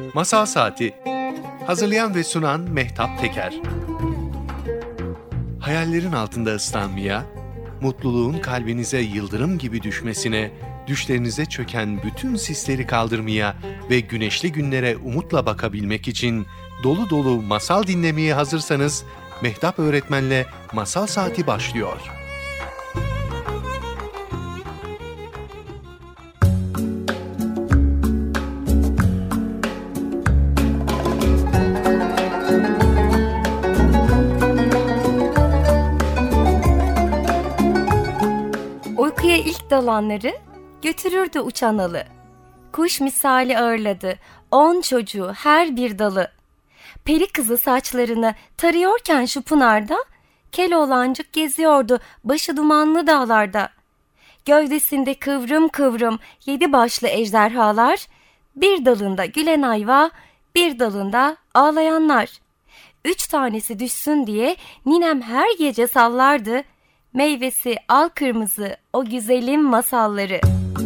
Masal Saati. Hazırlayan ve sunan Mehtap Teker. Hayallerin altında ıslanmaya, mutluluğun kalbinize yıldırım gibi düşmesine, düşlerinize çöken bütün sisleri kaldırmaya ve güneşli günlere umutla bakabilmek için dolu dolu masal dinlemeye hazırsanız, Mehtap Öğretmen'le Masal Saati başlıyor. Uykuya ilk dalanları götürürdü uçan alı. Kuş misali ağırladı 10 çocuğu her bir dalı. Peri kızı saçlarını tarıyorken şu pınarda, Keloğlancık geziyordu başı dumanlı dağlarda. Gövdesinde kıvrım kıvrım 7 başlı ejderhalar, bir dalında gülen ayva, bir dalında ağlayanlar. 3 tanesi düşsün diye ninem her gece sallardı, meyvesi al kırmızı o güzelim masalları.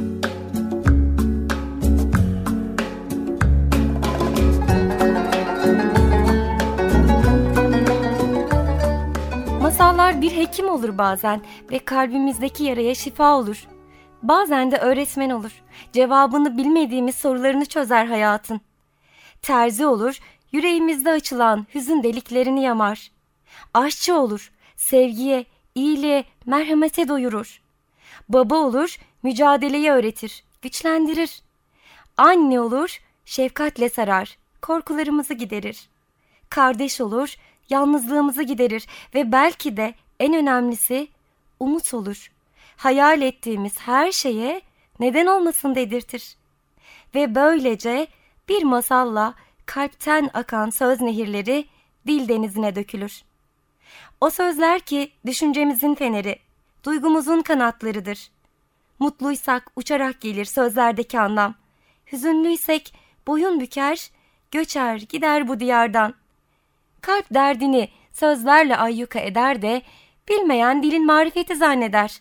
Masallar bir hekim olur bazen ve kalbimizdeki yaraya şifa olur. Bazen de öğretmen olur. Cevabını bilmediğimiz sorularını çözer hayatın. Terzi olur, yüreğimizde açılan hüzün deliklerini yamar. Aşçı olur, sevgiye, iyiliğe, merhamete doyurur. Baba olur, mücadeleyi öğretir, güçlendirir. Anne olur, şefkatle sarar, korkularımızı giderir. Kardeş olur, yalnızlığımızı giderir ve belki de en önemlisi umut olur. Hayal ettiğimiz her şeye neden olmasın dedirtir. Ve böylece bir masalla kalpten akan söz nehirleri dil denizine dökülür. O sözler ki düşüncemizin feneri, duygumuzun kanatlarıdır. Mutluysak uçarak gelir sözlerdeki anlam. Hüzünlüysek boyun büker, göçer gider bu diyardan. Kalp derdini sözlerle ayyuka eder de bilmeyen dilin marifeti zanneder.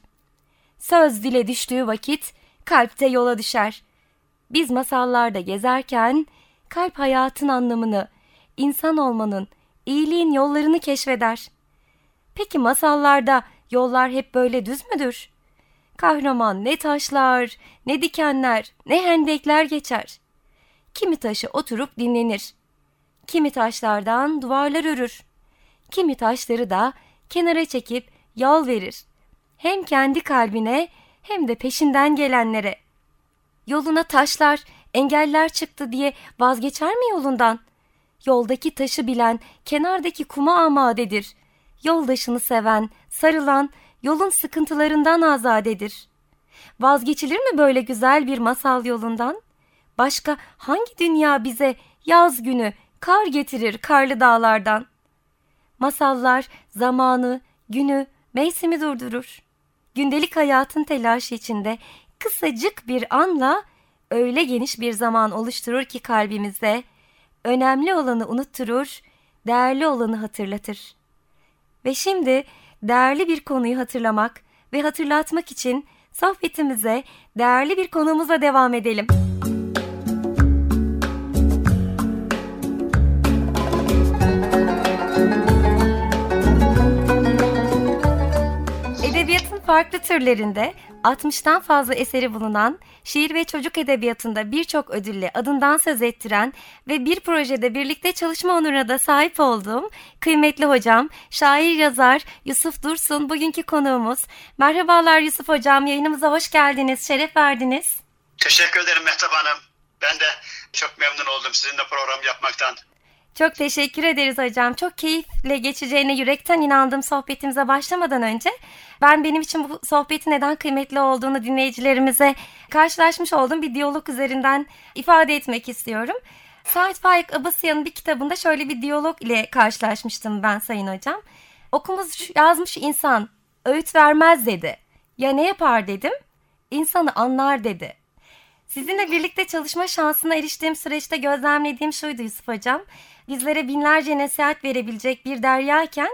Söz dile düştüğü vakit kalpte yola düşer. Biz masallarda gezerken kalp hayatın anlamını, insan olmanın, iyiliğin yollarını keşfeder. Peki masallarda yollar hep böyle düz müdür? Kahraman ne taşlar, ne dikenler, ne hendekler geçer. Kimi taşı oturup dinlenir. Kimi taşlardan duvarlar örür. Kimi taşları da kenara çekip yol verir. Hem kendi kalbine hem de peşinden gelenlere. Yoluna taşlar, engeller çıktı diye vazgeçer mi yolundan? Yoldaki taşı bilen kenardaki kuma amadedir. Yoldaşını seven, sarılan yolun sıkıntılarından azadedir. Vazgeçilir mi böyle güzel bir masal yolundan? Başka hangi dünya bize yaz günü kar getirir karlı dağlardan? Masallar zamanı, günü, mevsimi durdurur. Gündelik hayatın telaşı içinde kısacık bir anla öyle geniş bir zaman oluşturur ki kalbimizde, önemli olanı unutturur, değerli olanı hatırlatır. Ve şimdi değerli bir konuyu hatırlamak ve hatırlatmak için sohbetimize değerli bir konuğumuzla devam edelim. Edebiyatın farklı türlerinde 60'tan fazla eseri bulunan, şiir ve çocuk edebiyatında birçok ödülle adından söz ettiren ve bir projede birlikte çalışma onuruna da sahip olduğum kıymetli hocam, şair yazar Yusuf Dursun bugünkü konuğumuz. Merhabalar Yusuf hocam, yayınımıza hoş geldiniz, şeref verdiniz. Teşekkür ederim Mehtap Hanım. Ben de çok memnun oldum sizinle program yapmaktan. Çok teşekkür ederiz hocam. Çok keyifle geçeceğine yürekten inandığım sohbetimize başlamadan önce benim için bu sohbetin neden kıymetli olduğunu dinleyicilerimize karşılaşmış olduğum bir diyalog üzerinden ifade etmek istiyorum. Sait Faik Abasıyan'ın bir kitabında şöyle bir diyalog ile karşılaşmıştım ben sayın hocam. Okumuş yazmış insan öğüt vermez dedi. Ya ne yapar dedim. İnsanı anlar dedi. Sizinle birlikte çalışma şansına eriştiğim süreçte gözlemlediğim şuydu Yusuf hocam. Bizlere binlerce nasihat verebilecek bir deryayken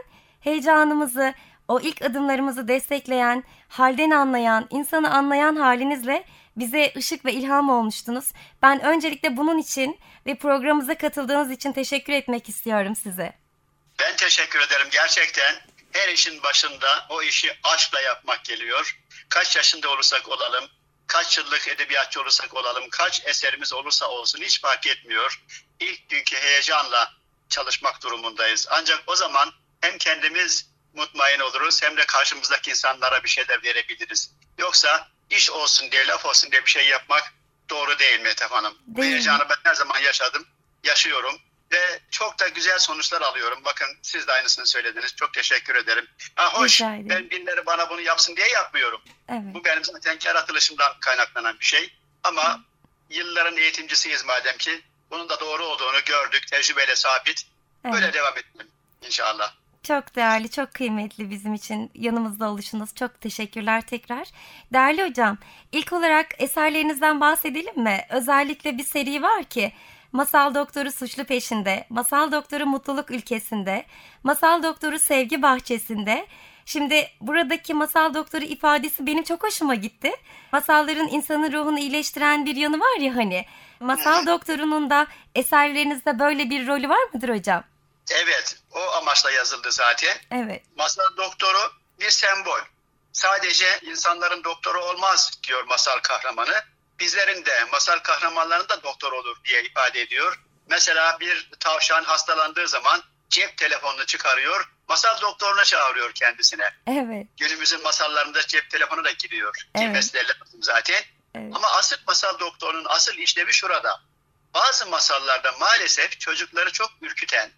heyecanımızı, o ilk adımlarımızı destekleyen, halden anlayan, insanı anlayan halinizle Bize ışık ve ilham olmuştunuz. Ben öncelikle bunun için ve programımıza katıldığınız için teşekkür etmek istiyorum size. Ben teşekkür ederim. Gerçekten her işin başında o işi aşkla yapmak geliyor. Kaç yaşında olursak olalım, kaç yıllık edebiyatçı olursak olalım, kaç eserimiz olursa olsun hiç fark etmiyor. İlk günkü heyecanla çalışmak durumundayız. Ancak o zaman hem kendimiz mutmain oluruz hem de karşımızdaki insanlara bir şeyler verebiliriz. Yoksa iş olsun diye, laf olsun diye bir şey yapmak doğru değil Mehtap Hanım. Bu heyecanı ben her zaman yaşadım, yaşıyorum. Ve çok da güzel sonuçlar alıyorum. Bakın siz de aynısını söylediniz. Çok teşekkür ederim. Hoş, ben birileri bana bunu yapsın diye yapmıyorum. Evet. Bu benim zaten yaratılışımdan kaynaklanan bir şey. Ama yılların eğitimcisiyiz madem ki bunun da doğru olduğunu gördük. Tecrübeyle sabit. Evet. Böyle devam edelim inşallah. Çok değerli, çok kıymetli bizim için yanımızda oluşunuz. Çok teşekkürler tekrar. Değerli hocam, ilk olarak eserlerinizden bahsedelim mi? Özellikle bir seri var ki Masal Doktoru Suçlu Peşinde, Masal Doktoru Mutluluk Ülkesinde, Masal Doktoru Sevgi Bahçesinde. Şimdi buradaki Masal Doktoru ifadesi benim çok hoşuma gitti. Masalların insanın ruhunu iyileştiren bir yanı var ya hani. Masal Doktoru'nun da eserlerinizde böyle bir rolü var mıdır hocam? Evet, o amaçla yazıldı zaten. Evet. Masal doktoru bir sembol. Sadece insanların doktoru olmaz diyor masal kahramanı. Bizlerin de, masal kahramanlarının da doktor olur diye ifade ediyor. Mesela bir tavşan hastalandığı zaman cep telefonunu çıkarıyor, masal doktoruna çağırıyor kendisine. Evet. Günümüzün masallarında cep telefonu da giriyor. Evet. Girmesi lazım zaten. Evet. Ama asıl masal doktorunun asıl işlevi şurada. Bazı masallarda maalesef çocukları çok ürküten,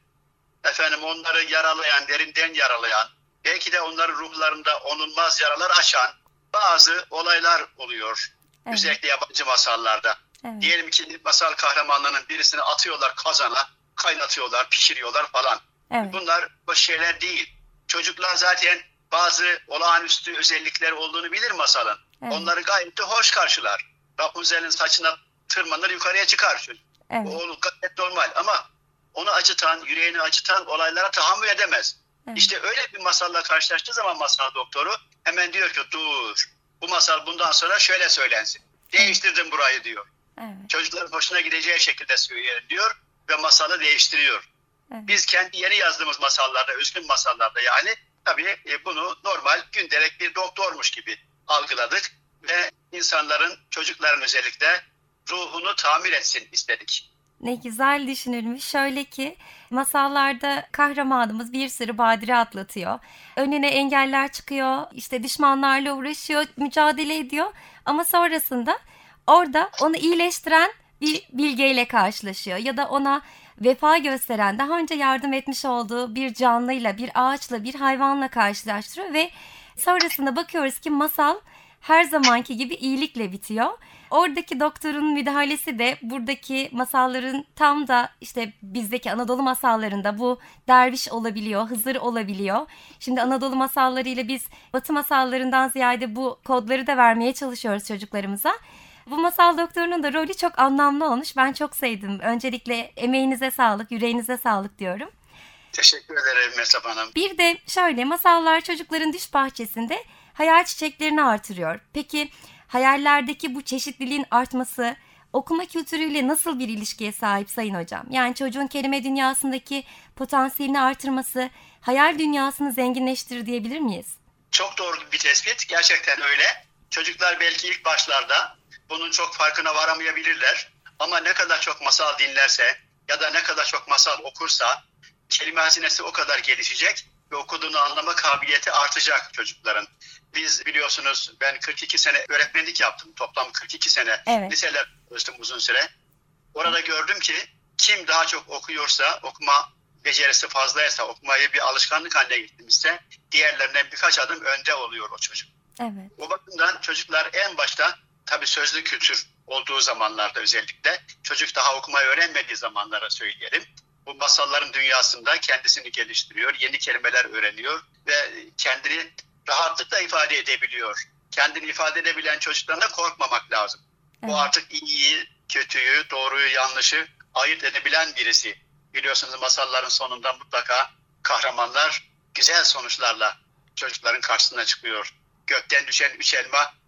onları yaralayan, derinden yaralayan, belki de onların ruhlarında onulmaz yaralar açan bazı olaylar oluyor. Evet. Özellikle yabancı masallarda. Evet. Diyelim ki masal kahramanlarının birisini atıyorlar kazana, kaynatıyorlar, pişiriyorlar falan. Evet. Bunlar boş şeyler değil. Çocuklar zaten bazı olağanüstü özellikler olduğunu bilir masalın. Evet. Onları gayet de hoş karşılar. Rapunzel'in saçına tırmanır, yukarıya çıkar çocuk. Evet. O gayet normal ama onu acıtan, yüreğini acıtan olaylara tahammül edemez. Evet. İşte öyle bir masalla karşılaştığı zaman masal doktoru hemen diyor ki dur, bu masal bundan sonra şöyle söylensin. Değiştirdim burayı diyor. Evet. Çocukların hoşuna gideceği şekilde söyleyelim diyor ve masalı değiştiriyor. Evet. Biz kendi yeni yazdığımız masallarda, özgün masallarda yani tabii bunu normal gündelik bir doktormuş gibi algıladık ve insanların, çocukların özellikle ruhunu tamir etsin istedik. Ne güzel düşünülmüş. Şöyle ki masallarda kahramanımız bir sürü badire atlatıyor. Önüne engeller çıkıyor, işte düşmanlarla uğraşıyor, mücadele ediyor. Ama sonrasında orada onu iyileştiren bir bilgeyle karşılaşıyor. Ya da ona vefa gösteren, daha önce yardım etmiş olduğu bir canlıyla, bir ağaçla, bir hayvanla karşılaştırıyor. Ve sonrasında bakıyoruz ki masal her zamanki gibi iyilikle bitiyor. Oradaki doktorun müdahalesi de buradaki masalların tam da işte bizdeki Anadolu masallarında bu derviş olabiliyor, Hızır olabiliyor. Şimdi Anadolu masallarıyla biz Batı masallarından ziyade bu kodları da vermeye çalışıyoruz çocuklarımıza. Bu masal doktorunun da rolü çok anlamlı olmuş. Ben çok sevdim. Öncelikle emeğinize sağlık, yüreğinize sağlık diyorum. Teşekkür ederim Mehtap Hanım. Bir de şöyle, masallar çocukların düş bahçesinde hayal çiçeklerini artırıyor. Peki hayallerdeki bu çeşitliliğin artması okuma kültürüyle nasıl bir ilişkiye sahip Sayın Hocam? Yani çocuğun kelime dünyasındaki potansiyelini artırması hayal dünyasını zenginleştirir diyebilir miyiz? Çok doğru bir tespit. Gerçekten öyle. Çocuklar belki ilk başlarda bunun çok farkına varamayabilirler. Ama ne kadar çok masal dinlerse ya da ne kadar çok masal okursa kelime hazinesi o kadar gelişecek ve okuduğunu anlama kabiliyeti artacak çocukların. Biz biliyorsunuz ben 42 sene öğretmenlik yaptım. Toplam 42 sene liseler çalıştım uzun süre. Orada gördüm ki kim daha çok okuyorsa, okuma becerisi fazlaysa, okumayı bir alışkanlık haline getirmişse diğerlerinden birkaç adım önde oluyor o çocuk. Evet. O bakımdan çocuklar en başta tabii sözlü kültür olduğu zamanlarda özellikle çocuk daha okumayı öğrenmediği zamanlara söyleyelim. Bu masalların dünyasında kendisini geliştiriyor, yeni kelimeler öğreniyor ve kendini rahatlıkla ifade edebiliyor. Kendini ifade edebilen çocuklarına korkmamak lazım. Evet. Bu artık iyiyi, kötüyü, doğruyu, yanlışı ayırt edebilen birisi. Biliyorsunuz masalların sonunda mutlaka kahramanlar güzel sonuçlarla çocukların karşısına çıkıyor. Gökten düşen 3 elma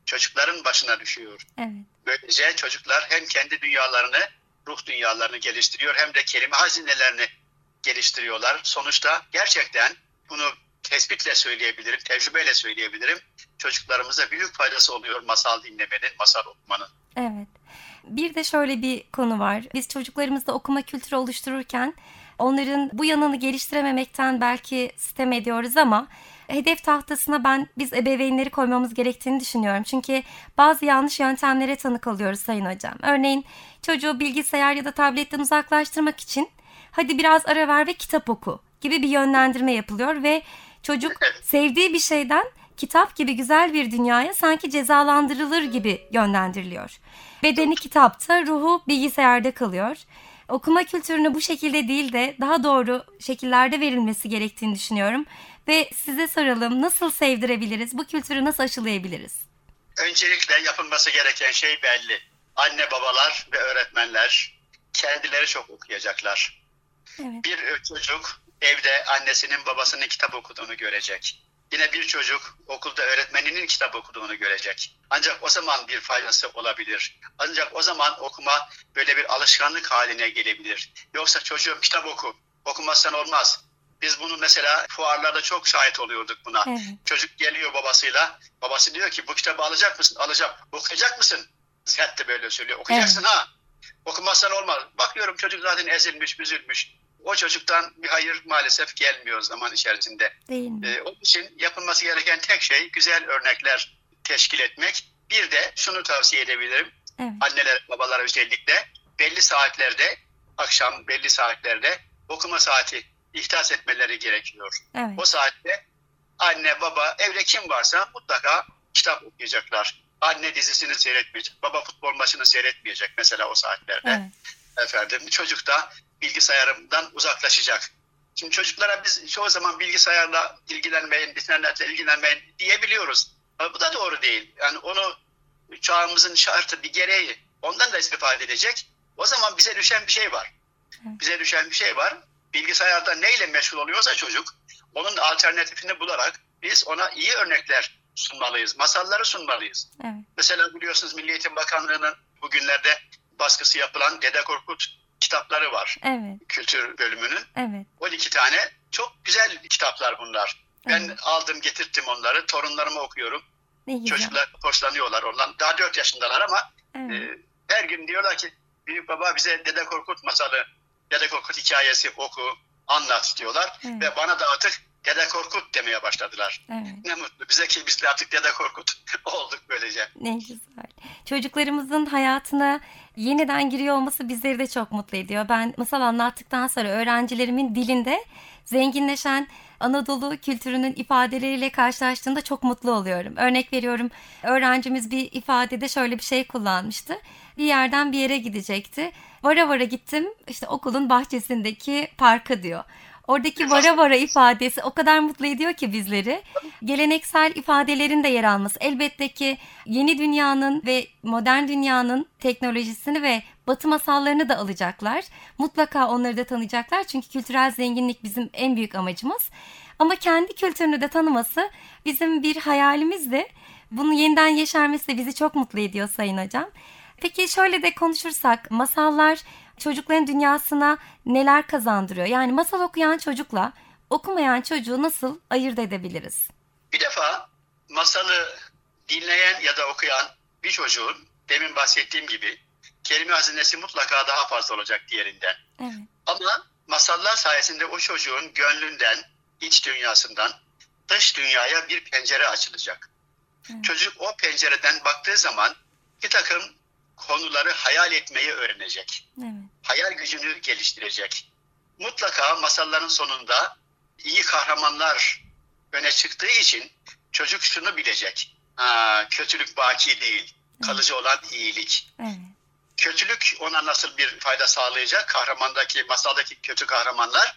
çocukların başına düşüyor. Evet. Böylece çocuklar hem kendi dünyalarını, ruh dünyalarını geliştiriyor hem de kelime hazinelerini geliştiriyorlar. Sonuçta gerçekten bunu tespitle söyleyebilirim, tecrübeyle söyleyebilirim. Çocuklarımıza büyük faydası oluyor masal dinlemenin, masal okumanın. Evet. Bir de şöyle bir konu var. Biz çocuklarımızda okuma kültürü oluştururken onların bu yanını geliştirememekten belki sitem ediyoruz ama hedef tahtasına biz ebeveynleri koymamız gerektiğini düşünüyorum. Çünkü bazı yanlış yöntemlere tanık oluyoruz Sayın Hocam. Örneğin çocuğu bilgisayar ya da tabletten uzaklaştırmak için hadi biraz ara ver ve kitap oku gibi bir yönlendirme yapılıyor ve çocuk sevdiği bir şeyden kitap gibi güzel bir dünyaya sanki cezalandırılır gibi yönlendiriliyor. Bedeni kitapta, ruhu bilgisayarda kalıyor. Okuma kültürünü bu şekilde değil de daha doğru şekillerde verilmesi gerektiğini düşünüyorum. Ve size soralım, nasıl sevdirebiliriz, bu kültürü nasıl aşılayabiliriz? Öncelikle yapılması gereken şey belli. Anne babalar ve öğretmenler kendileri çok okuyacaklar. Evet. Bir çocuk evde annesinin babasının kitap okuduğunu görecek. Yine bir çocuk okulda öğretmeninin kitap okuduğunu görecek. Ancak o zaman bir faydası olabilir. Ancak o zaman okuma böyle bir alışkanlık haline gelebilir. Yoksa çocuğum kitap oku, okumazsan olmaz. Biz bunu mesela fuarlarda çok şahit oluyorduk buna. Evet. Çocuk geliyor babasıyla. Babası diyor ki bu kitabı alacak mısın? Alacağım. Okuyacak mısın? Sert de böyle söylüyor. Okuyacaksın ha. Okumazsan olmaz. Bakıyorum çocuk zaten ezilmiş, üzülmüş. O çocuktan bir hayır maalesef gelmiyor zaman içerisinde. Değil mi? Onun için yapılması gereken tek şey güzel örnekler teşkil etmek. Bir de şunu tavsiye edebilirim. Evet. Anneler, babalar özellikle belli saatlerde, akşam belli saatlerde okuma saati ihdas etmeleri gerekiyor. Evet. O saatte anne, baba, evde kim varsa mutlaka kitap okuyacaklar. Anne dizisini seyretmeyecek, baba futbol maçını seyretmeyecek mesela o saatlerde. Evet. Çocuk da bilgisayarından uzaklaşacak. Şimdi çocuklara biz çoğu zaman bilgisayarla ilgilenmeyin, internetle ilgilenmeyin diyebiliyoruz. Ama bu da doğru değil. Yani onu çağımızın şartı, bir gereği. Ondan da istifade edecek. O zaman bize düşen bir şey var. Bize düşen bir şey var. Bilgisayarda neyle meşgul oluyorsa çocuk, onun alternatifini bularak biz ona iyi örnekler sunmalıyız. Masalları sunmalıyız. Evet. Mesela biliyorsunuz Milli Eğitim Bakanlığı'nın bugünlerde baskısı yapılan Dede Korkut kitapları var. Evet. Kültür bölümünün. Evet. 12 tane çok güzel kitaplar bunlar. Ben aldım getirttim onları. Torunlarıma okuyorum. Ne güzel. Çocuklar hoşlanıyorlar ondan. Daha 4 yaşındalar ama Evet. her gün diyorlar ki büyük baba bize Dede Korkut masalı, Dede Korkut hikayesi oku, anlat diyorlar. Evet. Ve bana da artık Dede Korkut demeye başladılar. Evet. Ne mutlu bize ki biz de artık Dede Korkut olduk böylece. Ne güzel. Çocuklarımızın hayatına yeniden giriyor olması bizleri de çok mutlu ediyor. Ben masal anlattıktan sonra öğrencilerimin dilinde zenginleşen Anadolu kültürünün ifadeleriyle karşılaştığımda çok mutlu oluyorum. Örnek veriyorum, öğrencimiz bir ifadede şöyle bir şey kullanmıştı. Bir yerden bir yere gidecekti. Vara vara gittim işte okulun bahçesindeki parka diyor. Oradaki vara vara ifadesi o kadar mutlu ediyor ki bizleri. Geleneksel ifadelerin de yer alması. Elbette ki yeni dünyanın ve modern dünyanın teknolojisini ve batı masallarını da alacaklar. Mutlaka onları da tanıyacaklar. Çünkü kültürel zenginlik bizim en büyük amacımız. Ama kendi kültürünü de tanıması bizim bir hayalimizdi. Bunun yeniden yeşermesi de bizi çok mutlu ediyor Sayın Hocam. Peki şöyle de konuşursak, masallar çocukların dünyasına neler kazandırıyor? Yani masal okuyan çocukla okumayan çocuğu nasıl ayırt edebiliriz? Bir defa masalı dinleyen ya da okuyan bir çocuğun demin bahsettiğim gibi kelime hazinesi mutlaka daha fazla olacak diğerinden. Evet. Ama masallar sayesinde o çocuğun gönlünden, iç dünyasından dış dünyaya bir pencere açılacak. Evet. Çocuk o pencereden baktığı zaman bir takım konuları hayal etmeyi öğrenecek. Evet. Hayal gücünü geliştirecek. Mutlaka masalların sonunda iyi kahramanlar öne çıktığı için çocuk şunu bilecek. Kötülük baki değil, kalıcı olan iyilik. Evet. Kötülük ona nasıl bir fayda sağlayacak? Kahramandaki, masaldaki kötü kahramanlar.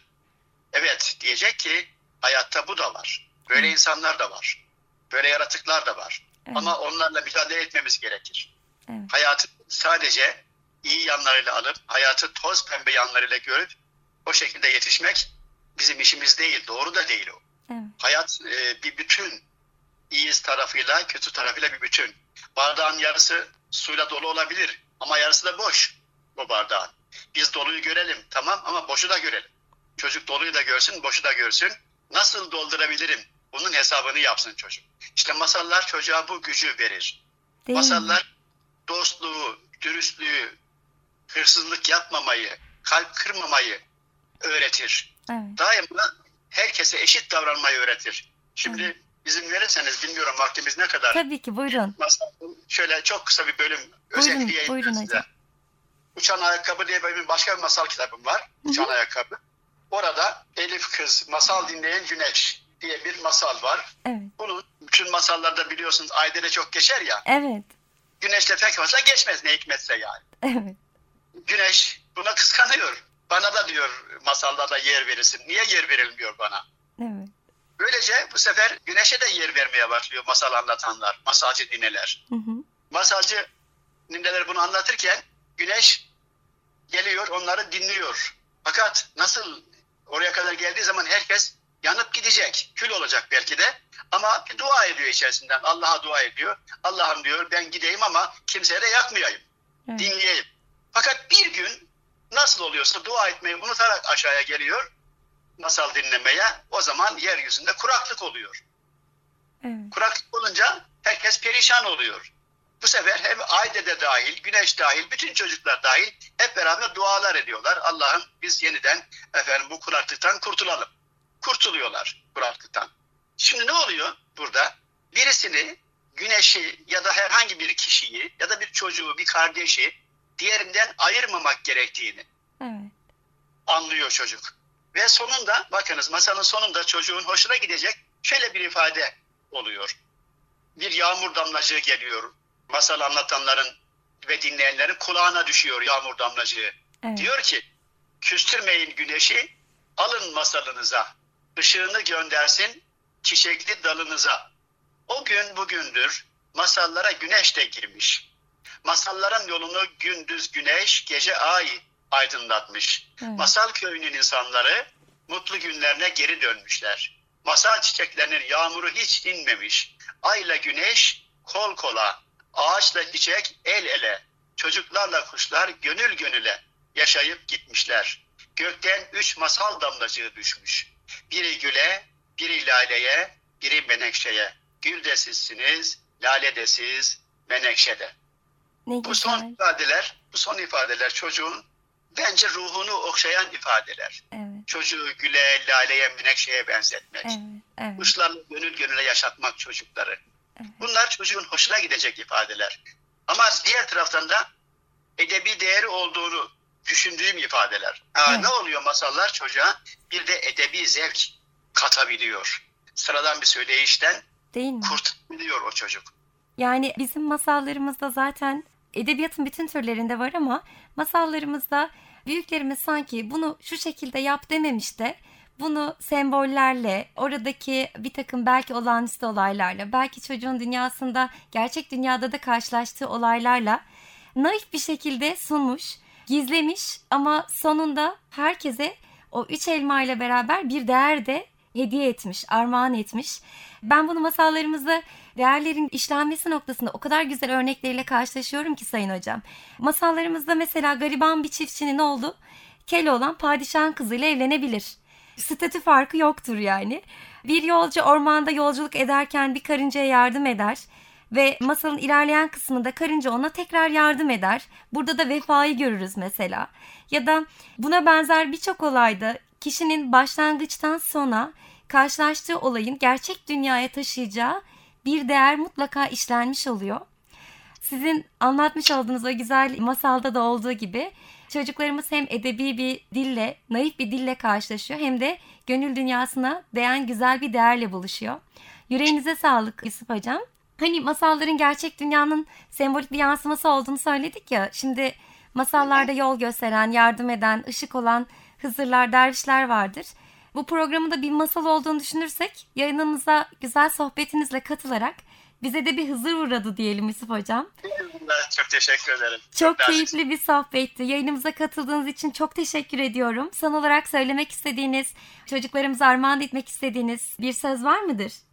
Evet diyecek ki hayatta bu da var. Böyle insanlar da var. Böyle yaratıklar da var. Evet. Ama onlarla mücadele etmemiz gerekir. Evet. Hayatı sadece iyi yanlarıyla alıp, hayatı toz pembe yanlarıyla görüp o şekilde yetişmek bizim işimiz değil, doğru da değil o. Evet. Hayat bir bütün, iyi tarafıyla, kötü tarafıyla bir bütün. Bardağın yarısı suyla dolu olabilir ama yarısı da boş o bardağın. Biz doluyu görelim tamam ama boşu da görelim. Çocuk doluyu da görsün, boşu da görsün. Nasıl doldurabilirim? Bunun hesabını yapsın çocuk. İşte masallar çocuğa bu gücü verir. Değil Masallar mi? dostluğu, dürüstlüğü, hırsızlık yapmamayı, kalp kırmamayı öğretir. Evet. Daima herkese eşit davranmayı öğretir. Şimdi Evet. izin verirseniz bilmiyorum vaktimiz ne kadar. Tabii ki, buyurun. Masal, şöyle çok kısa bir bölüm özetleyeyim Buyurun size. hocam. Uçan Ayakkabı diye benim başka bir masal kitabım var. Uçan Ayakkabı. Orada Elif Kız, Masal Dinleyen Güneş diye bir masal var. Evet. Bunu bütün masallarda biliyorsunuz Aydele çok geçer ya. Evet. Güneşle pek fazla geçmez ne hikmetse yani. Evet. Güneş buna kıskanıyor. Bana da diyor masallarda yer verirsin. Niye yer verilmiyor bana? Evet. Böylece bu sefer Güneş'e de yer vermeye başlıyor masal anlatanlar, masalcı nineler. Hı hı. Masalcı nineler bunu anlatırken Güneş geliyor onları dinliyor. Fakat nasıl oraya kadar geldiği zaman herkes yanıp gidecek, kül olacak belki de. Ama bir dua ediyor içerisinden, Allah'a dua ediyor. Allah'ım diyor ben gideyim ama kimseye de yakmayayım, Evet. dinleyeyim. Fakat bir gün nasıl oluyorsa dua etmeyi unutarak aşağıya geliyor, masal dinlemeye. O zaman yeryüzünde kuraklık oluyor. Evet. Kuraklık olunca herkes perişan oluyor. Bu sefer hem Aydede dahil, Güneş dahil, bütün çocuklar dahil hep beraber dualar ediyorlar. Allah'ım biz yeniden bu kuraklıktan kurtulalım. Kurtuluyorlar kuraklıktan. Şimdi ne oluyor burada? Birisini, Güneş'i ya da herhangi bir kişiyi ya da bir çocuğu, bir kardeşi diğerinden ayırmamak gerektiğini Evet. anlıyor çocuk. Ve sonunda bakınız masalın sonunda çocuğun hoşuna gidecek şöyle bir ifade oluyor. Bir yağmur damlacığı geliyor. Masal anlatanların ve dinleyenlerin kulağına düşüyor yağmur damlacığı. Evet. Diyor ki küstürmeyin güneşi, alın masalınıza. Işığını göndersin çiçekli dalınıza. O gün bugündür masallara güneş de girmiş. Masalların yolunu gündüz güneş, gece ay aydınlatmış. Evet. Masal köyünün insanları mutlu günlerine geri dönmüşler. Masal çiçeklerinin yağmuru hiç dinmemiş. Ayla güneş kol kola, ağaçla çiçek el ele, çocuklarla kuşlar gönül gönüle yaşayıp gitmişler. Gökten 3 masal damlacığı düşmüş. Biri güle, biri laleye, biri menekşeye. Gül de sizsiniz, lale de siz, menekşe de. Ne Bu son güzel. ifadeler, çocuğun bence ruhunu okşayan ifadeler. Evet. Çocuğu güle, laleye, menekşeye benzetmek. Evet. Evet. Kuşlarla gönül gönüle yaşatmak çocukları. Evet. Bunlar çocuğun hoşuna gidecek ifadeler. Ama diğer taraftan da edebi değeri olduğunu düşündüğüm ifadeler. Evet. Ne oluyor masallar çocuğa? Bir de edebi zevk katabiliyor. Sıradan bir söyleyişten Değil mi? kurtulabiliyor o çocuk. Yani bizim masallarımızda zaten edebiyatın bütün türlerinde var ama masallarımızda büyüklerimiz sanki bunu şu şekilde yap dememiş de bunu sembollerle, oradaki bir takım belki olağanüstü olaylarla, belki çocuğun dünyasında, gerçek dünyada da karşılaştığı olaylarla naif bir şekilde sunmuş, gizlemiş ama sonunda herkese o 3 elma ile beraber bir değer de hediye etmiş, armağan etmiş. Ben bunu masallarımızda değerlerin işlenmesi noktasında o kadar güzel örnekleriyle karşılaşıyorum ki Sayın Hocam. Masallarımızda mesela gariban bir çiftçinin oğlu Keloğlan padişahın kızıyla evlenebilir. Statü farkı yoktur yani. Bir yolcu ormanda yolculuk ederken bir karıncaya yardım eder ve masalın ilerleyen kısmında karınca ona tekrar yardım eder. Burada da vefayı görürüz mesela. Ya da buna benzer birçok olayda kişinin başlangıçtan sona karşılaştığı olayın gerçek dünyaya taşıyacağı bir değer mutlaka işlenmiş oluyor. Sizin anlatmış olduğunuz o güzel masalda da olduğu gibi çocuklarımız hem edebi bir dille, naif bir dille karşılaşıyor hem de gönül dünyasına değen güzel bir değerle buluşuyor. Yüreğinize sağlık Yusuf Hocam. Hani masalların gerçek dünyanın sembolik bir yansıması olduğunu söyledik ya. Şimdi masallarda yol gösteren, yardım eden, ışık olan Hızırlar, dervişler vardır. Bu programın da bir masal olduğunu düşünürsek yayınımıza güzel sohbetinizle katılarak bize de bir Hızır uğradı diyelim Yusuf Hocam. Çok teşekkür ederim. Çok nazik. keyifli bir sohbetti. Yayınımıza katıldığınız için çok teşekkür ediyorum. Son olarak söylemek istediğiniz, çocuklarımıza armağan etmek istediğiniz bir söz var mıdır?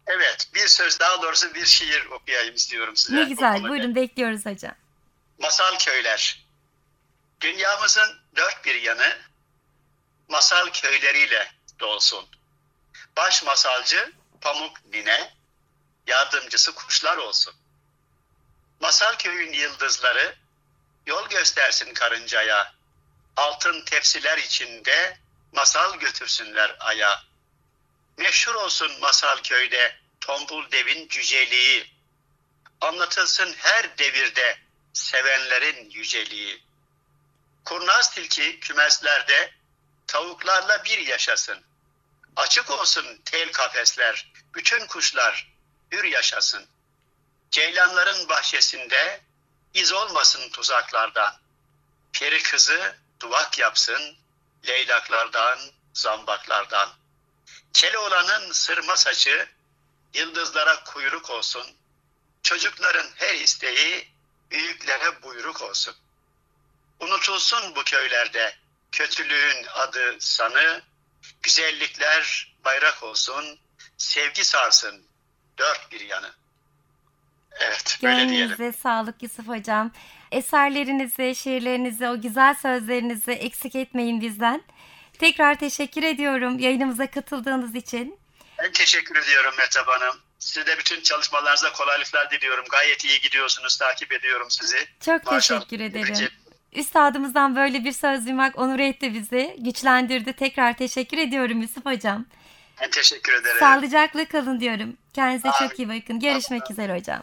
Evet, bir söz, daha doğrusu bir şiir okuyayım istiyorum size. Ne güzel, buyurun, bekliyoruz hocam. Masal köyler. Dünyamızın dört bir yanı masal köyleriyle dolsun. Baş masalcı Pamuk Nine, yardımcısı kuşlar olsun. Masal köyün yıldızları yol göstersin karıncaya. Altın tepsiler içinde masal götürsünler aya. Meşhur olsun masal köyde tombul devin cüceliği. Anlatılsın her devirde sevenlerin yüceliği. Kurnaz tilki kümeslerde tavuklarla bir yaşasın. Açık olsun tel kafesler, bütün kuşlar hür yaşasın. Ceylanların bahçesinde iz olmasın tuzaklardan. Peri kızı duvak yapsın leylaklardan, zambaklardan. Keloğlanın sırma saçı yıldızlara kuyruk olsun. Çocukların her isteği büyüklere buyruk olsun. Unutulsun bu köylerde kötülüğün adı sanı, güzellikler bayrak olsun, sevgi sarsın dört bir yanı. Evet, böyle diyelim. Gönlünüze sağlık Yusuf hocam. Eserlerinizi, şiirlerinizi, o güzel sözlerinizi eksik etmeyin bizden. Tekrar teşekkür ediyorum yayınımıza katıldığınız için. Ben teşekkür ediyorum Mehtap Hanım. Size de bütün çalışmalarınızda kolaylıklar diliyorum. Gayet iyi gidiyorsunuz, takip ediyorum sizi. Çok Maşallah. teşekkür ederim. Üstadımızdan böyle bir söz duymak onur etti bizi, güçlendirdi. Tekrar teşekkür ediyorum Yusuf hocam. Ben teşekkür ederim. Sağlıcakla kalın diyorum. Kendinize Amin. çok iyi bakın. Görüşmek üzere hocam.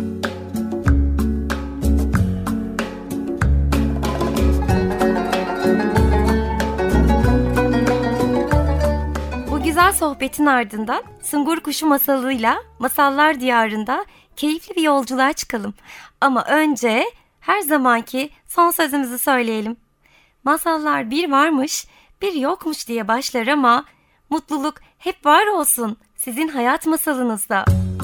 Bu güzel sohbetin ardından Sungur Kuşu masalıyla Masallar Diyarı'nda keyifli bir yolculuğa çıkalım. Ama önce her zamanki son sözümüzü söyleyelim. Masallar bir varmış, bir yokmuş diye başlar ama mutluluk hep var olsun sizin hayat masalınızda.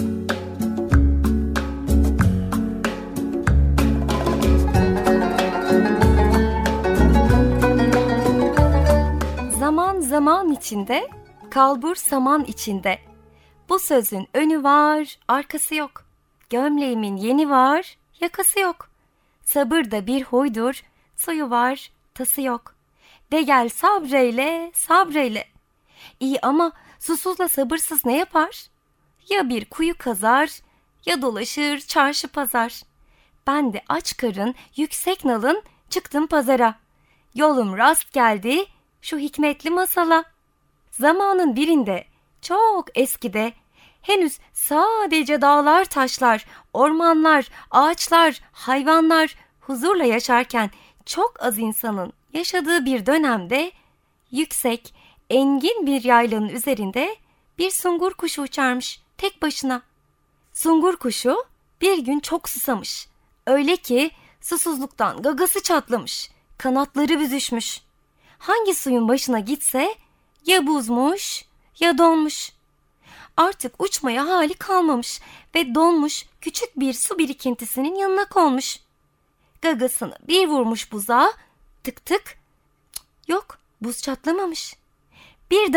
Zaman zaman içinde, kalbur saman içinde. Bu sözün önü var, arkası yok. Gömleğimin yeni var, yakası yok. Sabır da bir huydur, suyu var, tası yok. De gel sabreyle, sabreyle. İyi ama susuzla sabırsız ne yapar? Ya bir kuyu kazar, ya dolaşır çarşı pazar. Ben de aç karın, yüksek nalın çıktım pazara. Yolum rast geldi şu hikmetli masala. Zamanın birinde, çok eskide, henüz sadece dağlar taşlar, ormanlar, ağaçlar, hayvanlar huzurla yaşarken çok az insanın yaşadığı bir dönemde yüksek, engin bir yaylanın üzerinde bir sungur kuşu uçarmış tek başına. Sungur kuşu bir gün çok susamış. Öyle ki susuzluktan gagası çatlamış, kanatları büzüşmüş. Hangi suyun başına gitse ya buzmuş ya donmuş. Artık uçmaya hali kalmamış ve donmuş küçük bir su birikintisinin yanına konmuş. Gagasını bir vurmuş buza, tık tık, yok, buz çatlamamış. Bir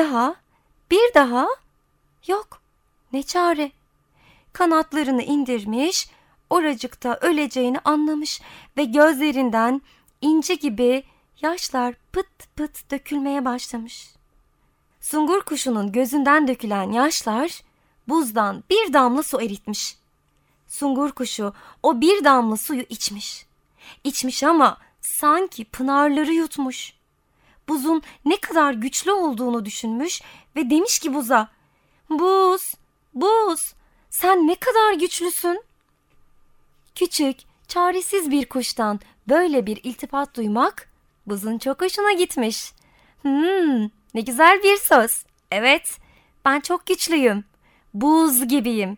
daha, yok, ne çare. Kanatlarını indirmiş, oracıkta öleceğini anlamış ve gözlerinden inci gibi yaşlar pıt pıt dökülmeye başlamış. Sungur kuşunun gözünden dökülen yaşlar buzdan bir damla su eritmiş. Sungur kuşu o bir damla suyu içmiş. İçmiş ama sanki pınarları yutmuş. Buzun ne kadar güçlü olduğunu düşünmüş ve demiş ki buza, "Buz, buz, sen ne kadar güçlüsün." Küçük, çaresiz bir kuştan böyle bir iltifat duymak buzun çok hoşuna gitmiş. Ne güzel bir söz. Evet, ben çok güçlüyüm. Buz gibiyim.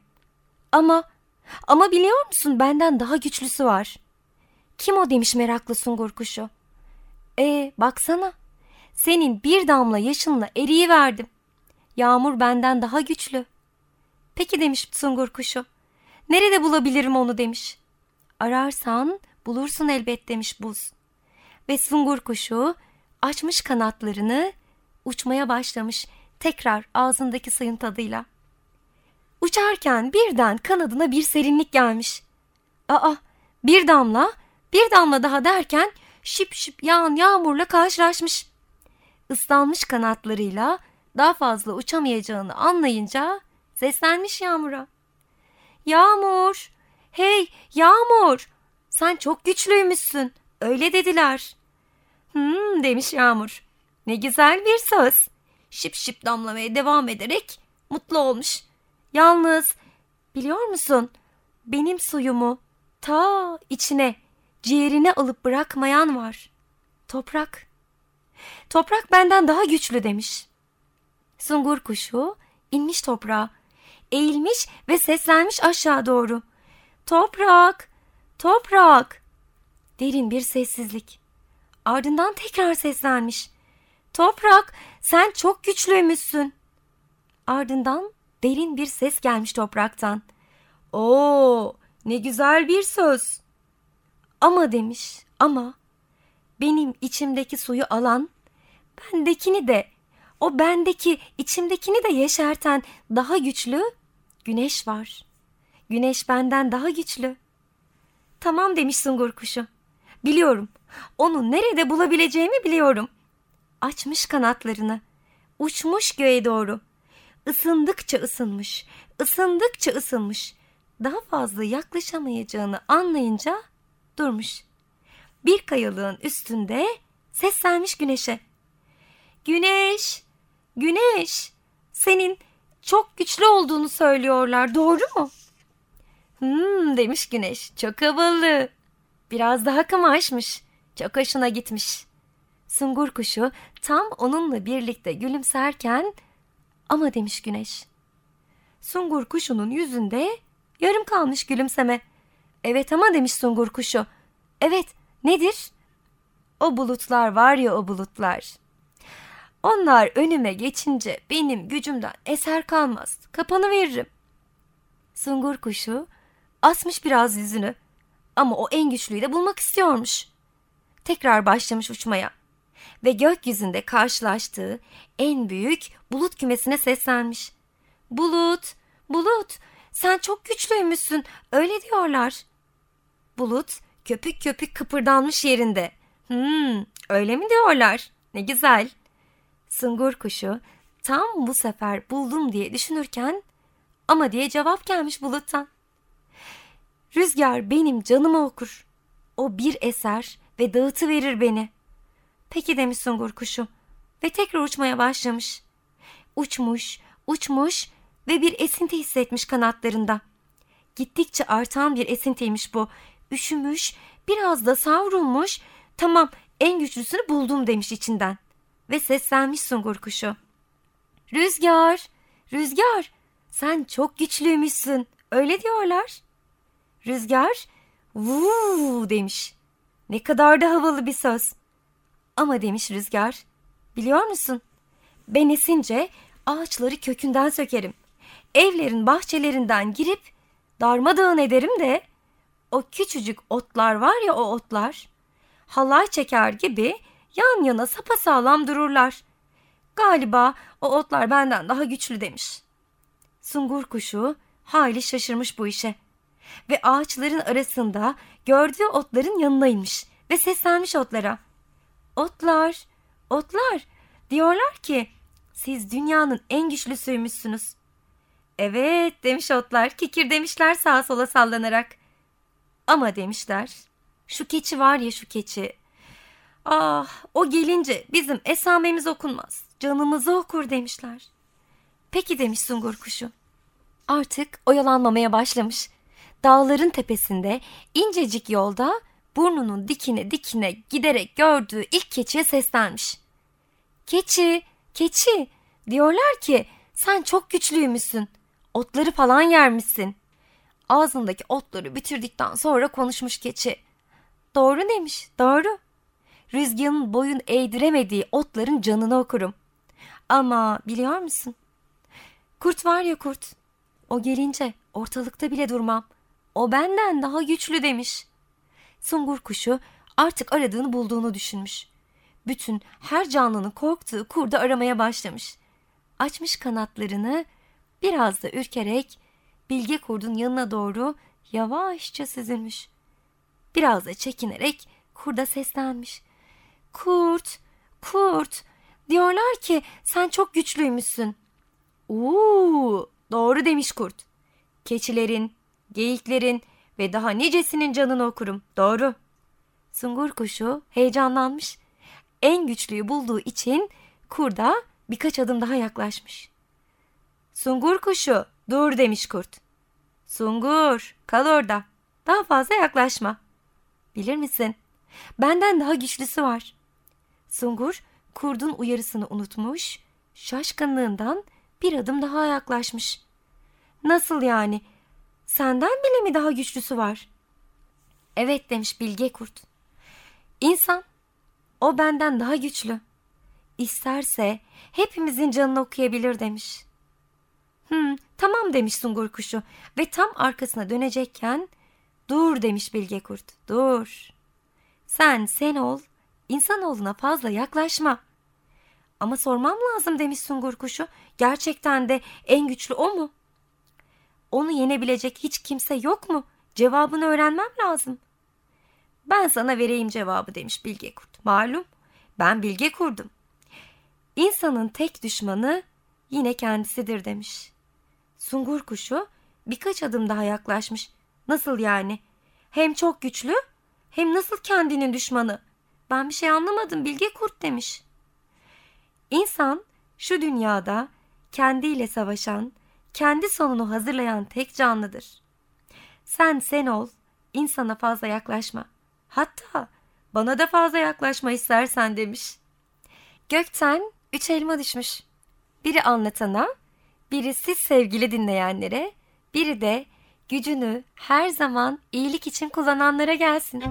Ama biliyor musun, benden daha güçlüsü var. Kim o demiş meraklı sungur kuşu. Baksana. Senin bir damla yaşınla eriyiverdim. Yağmur benden daha güçlü. Peki demiş sungur kuşu. Nerede bulabilirim onu demiş. Ararsan bulursun elbet demiş buz. Ve sungur kuşu açmış kanatlarını, uçmaya başlamış tekrar ağzındaki suyun tadıyla. Uçarken birden kanadına bir serinlik gelmiş. Aa, bir damla, bir damla daha derken şıp şıp yağan yağmurla karşılaşmış. Islanmış kanatlarıyla daha fazla uçamayacağını anlayınca seslenmiş Yağmur'a. Yağmur, hey Yağmur, sen çok güçlüymüşsün, öyle dediler. Demiş Yağmur. Ne güzel bir söz. Şıp şıp damlamaya devam ederek mutlu olmuş. Yalnız biliyor musun, benim suyumu ta içine, ciğerine alıp bırakmayan var. Toprak. Toprak benden daha güçlü demiş. Sungur kuşu inmiş toprağa, eğilmiş ve seslenmiş aşağı doğru. Toprak, toprak. Derin bir sessizlik. Ardından tekrar seslenmiş. Toprak, sen çok güçlüymüşsün. Ardından derin bir ses gelmiş topraktan. Oo, ne güzel bir söz. Ama demiş, ama benim içimdeki suyu alan, bendekini de, o bendeki içimdekini de yeşerten daha güçlü güneş var. Güneş benden daha güçlü. Tamam demiş Sungur kuşu. Biliyorum, onu nerede bulabileceğimi biliyorum. Açmış kanatlarını, uçmuş göğe doğru. Isındıkça ısınmış, ısındıkça ısınmış. Daha fazla yaklaşamayacağını anlayınca durmuş. Bir kayalığın üstünde seslenmiş güneşe. Güneş, güneş, senin çok güçlü olduğunu söylüyorlar, doğru mu? Demiş güneş, çok havalı. Biraz daha kamaşmış, çok hoşuna gitmiş. Sungur kuşu tam onunla birlikte gülümserken, ama demiş güneş. Sungur kuşunun yüzünde yarım kalmış gülümseme. Evet ama demiş sungur kuşu. Evet, nedir? O bulutlar var ya, o bulutlar. Onlar önüme geçince benim gücümden eser kalmaz, kapanıveririm. Sungur kuşu asmış biraz yüzünü, ama o en güçlüyü de bulmak istiyormuş. Tekrar başlamış uçmaya ve gökyüzünde karşılaştığı en büyük bulut kümesine seslenmiş. Bulut, bulut, sen çok güçlüymüşsün, öyle diyorlar. Bulut köpük köpük kıpırdanmış yerinde. Öyle mi diyorlar? Ne güzel. Sungur kuşu tam bu sefer buldum diye düşünürken, ama diye cevap gelmiş buluttan. Rüzgar benim canımı okur. O bir eser ve dağıtıverir beni. Peki demiş sungur kuşu ve tekrar uçmaya başlamış. Uçmuş, uçmuş ve bir esinti hissetmiş kanatlarında. Gittikçe artan bir esintiymiş bu. Üşümüş, biraz da savrulmuş. Tamam, en güçlüsünü buldum demiş içinden. Ve seslenmiş sungur kuşu. Rüzgar, rüzgar, sen çok güçlüymüşsün, öyle diyorlar. Rüzgar, vuuu demiş. Ne kadar da havalı bir söz. Ama demiş rüzgar, biliyor musun? Ben esince ağaçları kökünden sökerim. Evlerin bahçelerinden girip darmadağın ederim de o küçücük otlar var ya, o otlar halay çeker gibi yan yana sapasağlam dururlar. Galiba o otlar benden daha güçlü demiş. Sungur kuşu hayli şaşırmış bu işe ve ağaçların arasında gördüğü otların yanına inmiş ve seslenmiş otlara. Otlar, otlar, diyorlar ki siz dünyanın en güçlüsüymüşsünüz. Evet demiş otlar, kikir demişler sağa sola sallanarak. Ama demişler, şu keçi var ya, şu keçi. Ah, o gelince bizim esamemiz okunmaz, canımızı okur demişler. Peki demiş sungur kuşu. Artık oyalanmamaya başlamış. Dağların tepesinde incecik yolda burnunun dikine dikine giderek gördüğü ilk keçiye seslenmiş. Keçi, keçi, diyorlar ki sen çok güçlüymüşsün, otları falan yermişsin. Ağzındaki otları bitirdikten sonra konuşmuş keçi. Doğru demiş, doğru. Rüzgarın boyun eğdiremediği otların canını okurum. Ama biliyor musun? Kurt var ya, kurt. O gelince ortalıkta bile durmam. O benden daha güçlü demiş. Sungur kuşu artık aradığını bulduğunu düşünmüş. Bütün her canlının korktuğu kurdu aramaya başlamış. Açmış kanatlarını, biraz da ürkerek Bilge Kurt'un yanına doğru yavaşça süzülmüş. Biraz da çekinerek kurda seslenmiş. Kurt, kurt, diyorlar ki sen çok güçlüymüşsün. Doğru demiş kurt. Keçilerin, geyiklerin ve daha nicesinin canını okurum. Doğru. Sungur kuşu heyecanlanmış. En güçlüyü bulduğu için kurda birkaç adım daha yaklaşmış. Sungur kuşu, dur demiş kurt. Sungur, kal orada. Daha fazla yaklaşma. Bilir misin? Benden daha güçlüsü var. Sungur, kurdun uyarısını unutmuş, şaşkınlığından bir adım daha yaklaşmış. Nasıl yani? Senden bile mi daha güçlüsü var? Evet demiş Bilge Kurt. İnsan, o benden daha güçlü. İsterse hepimizin canını okuyabilir demiş. Tamam demiş Sungur kuşu ve tam arkasına dönecekken dur demiş Bilge Kurt. Dur. Sen ol, insanoğluna fazla yaklaşma. Ama sormam lazım demiş Sungur kuşu. Gerçekten de en güçlü o mu? Onu yenebilecek hiç kimse yok mu? Cevabını öğrenmem lazım. Ben sana vereyim cevabı demiş Bilge Kurt. Malum ben Bilge Kurt'um. İnsanın tek düşmanı yine kendisidir demiş. Sungur kuşu birkaç adım daha yaklaşmış. Nasıl yani? Hem çok güçlü hem nasıl kendinin düşmanı? Ben bir şey anlamadım Bilge Kurt demiş. İnsan şu dünyada kendiyle savaşan, kendi sonunu hazırlayan tek canlıdır. Sen ol, insana fazla yaklaşma. Hatta bana da fazla yaklaşma istersen demiş. Gökten 3 elma düşmüş. Biri anlatana, biri siz sevgili dinleyenlere, biri de gücünü her zaman iyilik için kullananlara gelsin.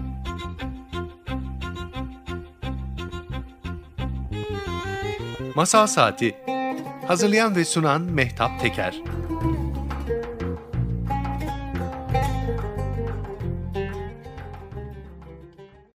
Masal Saati. Hazırlayan ve sunan Mehtap Teker.